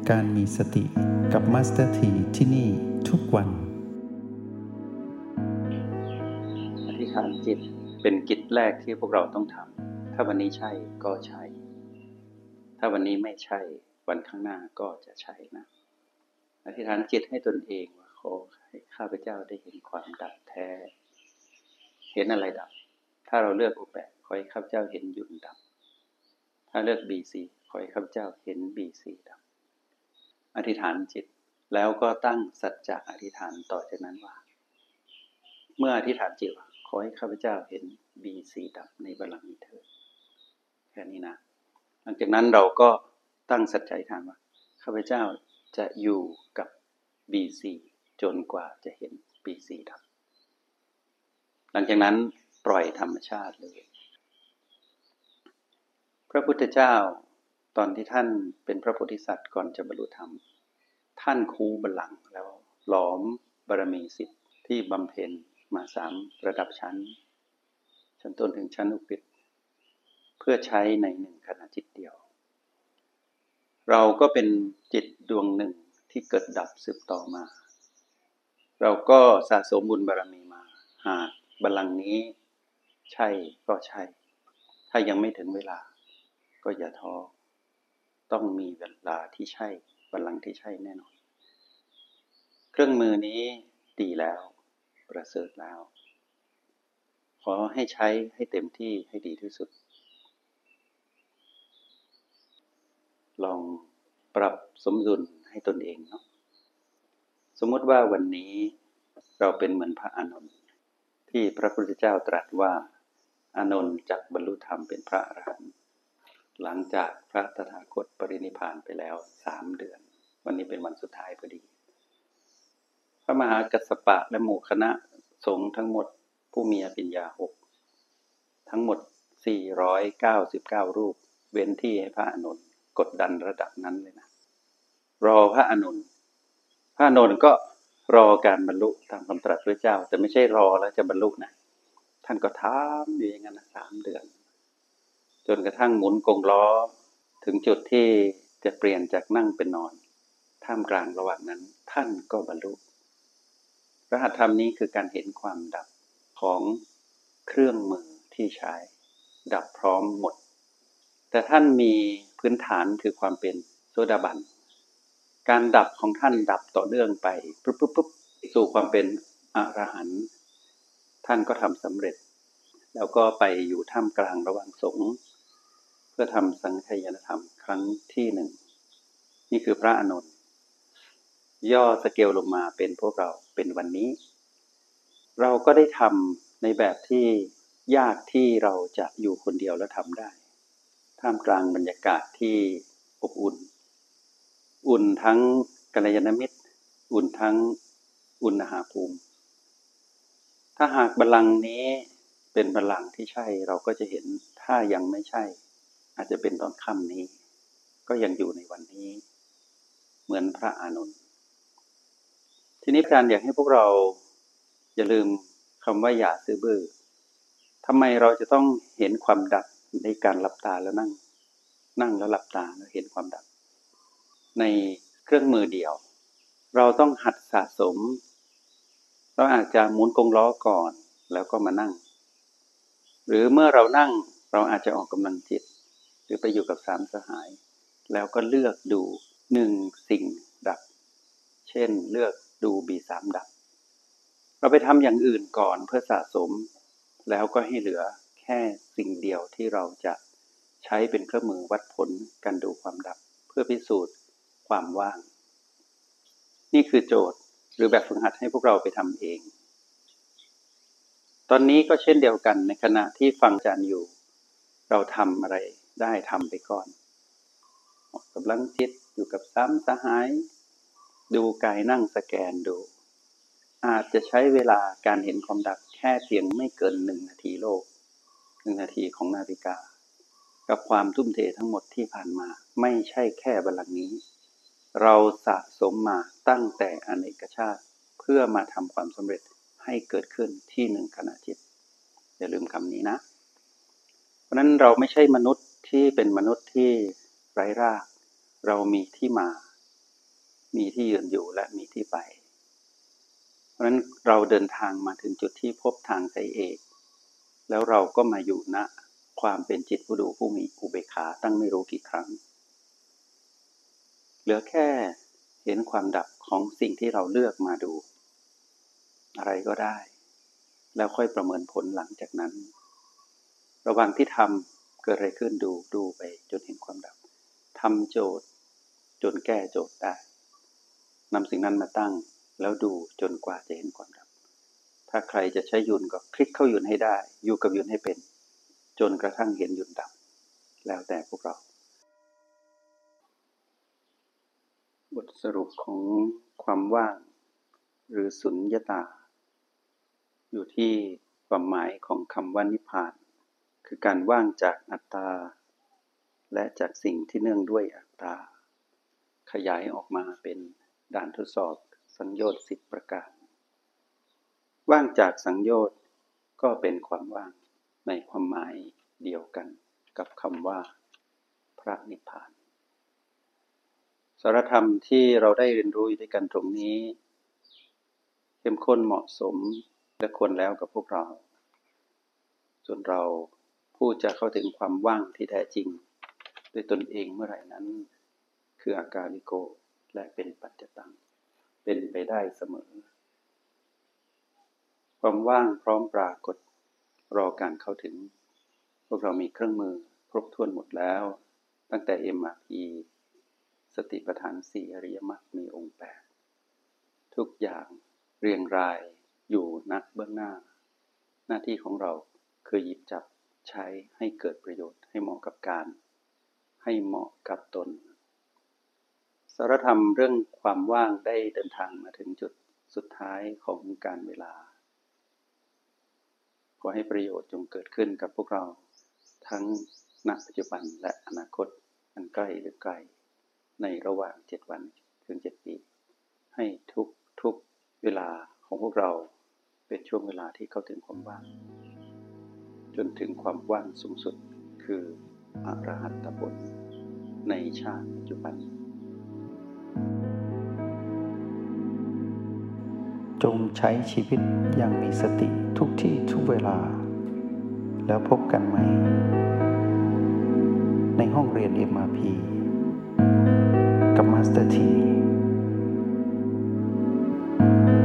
การมีสติกับมาสเตอร์ทีที่นี่ทุกวันอธิษฐานจิตเป็นกิจแรกที่พวกเราต้องทำถ้าวันนี้ใช่ก็ใช่ถ้าวันนี้ไม่ใช่วันข้างหน้าก็จะใช่นะอธิษฐานจิตให้ตนเองว่าขอให้ข้าพเจ้าได้เห็นความดับแท้เห็นอะไรดับถ้าเราเลือกอุแปดขอให้ข้าพเจ้าเห็นยุนดับถ้าเลือก BC ขอให้ข้าพเจ้าเห็น BC ดับอธิษฐานจิตแล้วก็ตั้งสัจจะอธิษฐานต่อจากนั้นว่าเมื่ออธิษฐานจิตว่าขอให้ข้าพเจ้าเห็น BC ดับในบัลลังก์นี้เถิดแค่นี้นะหลังจากนั้นเราก็ตั้งสัจจะอธิษฐานว่าข้าพเจ้าจะอยู่กับ BC จนกว่าจะเห็น BC ดับหลังจากนั้นปล่อยธรรมชาติเลยพระพุทธเจ้าตอนที่ท่านเป็นพระโพธิสัตว์ก่อนจะบรรลุธรรมท่านคูบัลลังก์แล้วหลอมบารมี10ที่บำเพ็ญมา3ระดับชั้นต้นถึงชั้นอุกฤษเพื่อใช้ใน1ขณะจิตเดียวเราก็เป็นจิตดวงหนึ่งที่เกิดดับสืบต่อมาเราก็สะสมบุญบารมีมาหากบัลลังก์นี้ใช่ก็ใช่ถ้ายังไม่ถึงเวลาก็อย่าท้อต้องมีเวลาที่ใช่บัลลังก์ที่ใช่แน่นอนเครื่องมือนี้ดีแล้วประเสริฐแล้วขอให้ใช้ให้เต็มที่ให้ดีที่สุดลองปรับสมดุลให้ตนเองเนาะสมมติว่าวันนี้เราเป็นเหมือนพระอานนท์ที่พระพุทธเจ้าตรัสว่าอานนท์จักบรรลุธรรมเป็นพระอรหันต์หลังจากพระตถาคตปรินิพพานไปแล้ว3เดือนวันนี้เป็นวันสุดท้ายพอดีพระมหากัสสปะและหมู่คณะสงฆ์ทั้งหมดผู้มีอภิญญา6ทั้งหมด499รูปเว้นที่ให้พระอานนท์กดดันระดับนั้นเลยนะรอพระอานนท์ก็รอการบรรลุตามคำตรัสพระเจ้าแต่ไม่ใช่รอแล้วจะบรรลุนะท่านก็ถามอยู่อย่างนั้น3เดือนจนกระทั่งหมุนกงล้อถึงจุดที่จะเปลี่ยนจากนั่งเป็นนอนท่ามกลางระหว่างนั้นท่านก็บรรลุพระหัตถ์ธรรมนี้คือการเห็นความดับของเครื่องมือที่ใช้ดับพร้อมหมดแต่ท่านมีพื้นฐานคือความเป็นโสดาบันการดับของท่านดับต่อเนื่องไปปุ๊บสู่ความเป็นอรหันต์ท่านก็ทำสำเร็จแล้วก็ไปอยู่ท่ามกลางระหว่างสงฆ์เพื่อทำสังฆายนธรรมครั้งที่1นี่คือพระอานนท์ย่อสเกลลงมาเป็นพวกเราเป็นวันนี้เราก็ได้ทำในแบบที่ยากที่เราจะอยู่คนเดียวแล้วทำได้ท่ามกลางบรรยากาศที่อบอุ่นทั้งกัลยาณมิตรอุ่นทั้งอุณหภูมิถ้าหากบัลลังก์นี้เป็นบัลลังก์ที่ใช่เราก็จะเห็นถ้ายังไม่ใช่อาจจะเป็นตอนค่ำนี้ก็ยังอยู่ในวันนี้เหมือนพระอานนท์ทีนี้อาจารย์อยากให้พวกเราอย่าลืมคำว่าอย่าซื่อบื้อทำไมเราจะต้องเห็นความดับในการหลับตาแล้วนั่งแล้วหลับตาแล้วเห็นความดับในเครื่องมือเดียวเราต้องหัดสะสมเราอาจจะหมุนกงล้อก่อนแล้วก็มานั่งหรือเมื่อเรานั่งเราอาจจะออกกำลังจิตหรือไปอยู่กับ3สหายแล้วก็เลือกดู1สิ่งดับเช่นเลือกดู B3 ดับเราไปทำอย่างอื่นก่อนเพื่อสะสมแล้วก็ให้เหลือแค่สิ่งเดียวที่เราจะใช้เป็นเครื่องมือวัดผลการดูความดับเพื่อพิสูจน์ความว่างนี่คือโจทย์หรือแบบฝึกหัดให้พวกเราไปทำเองตอนนี้ก็เช่นเดียวกันในขณะที่ฟังอาจารย์อยู่เราทำอะไรได้ทำไปก่อนออกกำลังจิตอยู่กับ3สหายดูกายนั่งสแกนดูอาจจะใช้เวลาการเห็นความดับแค่เพียงไม่เกิน1นาทีโลก1นาทีของนาฬิกากับความทุ่มเททั้งหมดที่ผ่านมาไม่ใช่แค่บัลลังก์นี้เราสะสมมาตั้งแต่อเนกชาติเพื่อมาทำความสำเร็จให้เกิดขึ้นที่1ขณะจิตอย่าลืมคำนี้นะเพราะนั้นเราไม่ใช่มนุษย์ที่เป็นมนุษย์ที่ไร้รากเรามีที่มามีที่ยืนอยู่และมีที่ไปเพราะฉะนั้นเราเดินทางมาถึงจุดที่พบทางใจเอกแล้วเราก็มาอยู่ณความเป็นจิตผู้ดูผู้มีอุเบกขาตั้งไม่รู้กี่ครั้งเหลือแค่เห็นความดับของสิ่งที่เราเลือกมาดูอะไรก็ได้แล้วค่อยประเมินผลหลังจากนั้นระหว่างที่ทำเกิดอะไรขึ้นดูไปจนเห็นความดับทำโจทย์จนแก้โจทย์ได้นำสิ่งนั้นมาตั้งแล้วดูจนกว่าจะเห็นความดับถ้าใครจะใช้หยุ่นก็คลิกเข้าหยุ่นให้ได้อยู่กับหยุ่นให้เป็นจนกระทั่งเห็นหยุ่นดับแล้วแต่พวกเราบทสรุปของความว่างหรือสุญญตาอยู่ที่ความหมายของคำว่านิพพานคือการว่างจากอัตตาและจากสิ่งที่เนื่องด้วยอัตตาขยายออกมาเป็นด่านทดสอบสังโยชน์10ประการว่างจากสังโยชน์ก็เป็นความว่างในความหมายเดียวกันกับคำว่าพระนิพพานสารธรรมที่เราได้เรียนรู้ด้วยกันตรงนี้เข้มข้นเหมาะสมและควรแล้วกับพวกเราส่วนเราผู้จะเข้าถึงความว่างที่แท้จริงด้วยตนเองเมื่อไหร่นั้นคืออากาลิโกและเป็นปัจจตังเป็นไปได้เสมอความว่างพร้อมปรากฏรอการเข้าถึงพวกเรามีเครื่องมือครบถ้วนหมดแล้วตั้งแต่ MRP สติปัฏฐาน4อริยมรรคมีองค์8ทุกอย่างเรียงรายอยู่ณเบื้องหน้าหน้าที่ของเราคือหยิบจับใช้ให้เกิดประโยชน์ให้เหมาะกับการให้เหมาะกับตนสารธรรมเรื่องความว่างได้เดินทางมาถึงจุดสุดท้ายของการเวลาขอให้ประโยชน์จงเกิดขึ้นกับพวกเราทั้งณปัจจุบันและอนาคตอันใกล้หรือไกลในระหว่าง7วันถึง7ปีให้ทุกเวลาของพวกเราเป็นช่วงเวลาที่เข้าถึงความว่างจนถึงความว่างสูงสุดคืออรหัตผลในชาติปัจจุบันจงใช้ชีวิตอย่างมีสติทุกที่ทุกเวลาแล้วพบกันไหมในห้องเรียน MRP กับมาสเตอร์ที